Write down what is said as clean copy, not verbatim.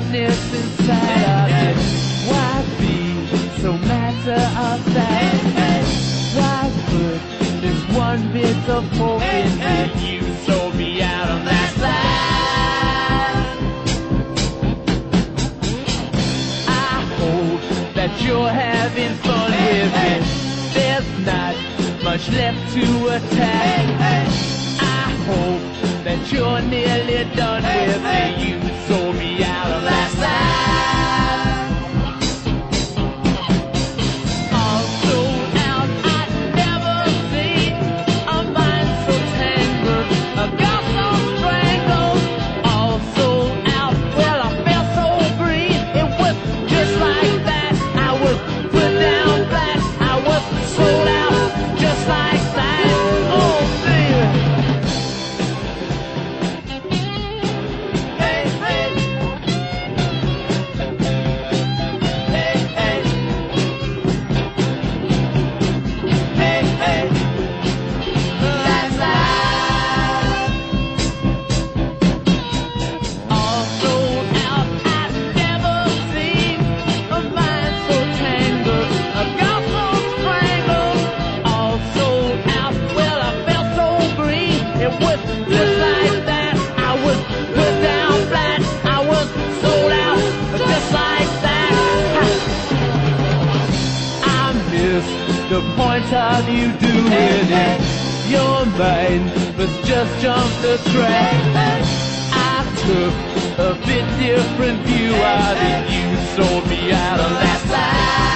sadness inside of me. Why be so matter of fact? Why put this one bit of hope in me? You sold me out on that side. I hope that you're having fun with me. There's not much left to attack. I hope that you're nearly done with me. You sold me out on that side. All sold out, I'd never seen a mind so tangled, a girl so strangled. All sold out, well I felt so free. It was just like that. I was put down flat. I was sold out, just like that. Oh baby. Hey, hey. Hey, hey. Hey, hey. That's life. All sold out, I'd never seen a mind so tangled, a girl so strangled. All sold out, well I felt so green. It was just like that. I was put down flat. I was sold out, just like that. I missed the point of you doing it. Your mind was just jump the track. I took a bit different view of it. You sold me out on that side.